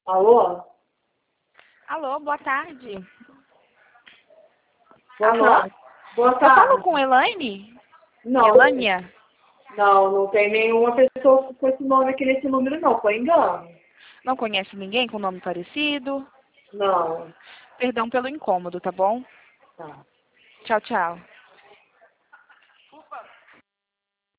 Alô? Alô, boa tarde. Boa Alô? tarde. Boa Eu falo tarde. com Elaine? Não, Elânia? não tem nenhuma pessoa com esse nome aqui nesse número, não. Foi engano. Não conhece ninguém com nome parecido? Não. Perdão pelo incômodo, tá bom? Tá. Tchau, tchau.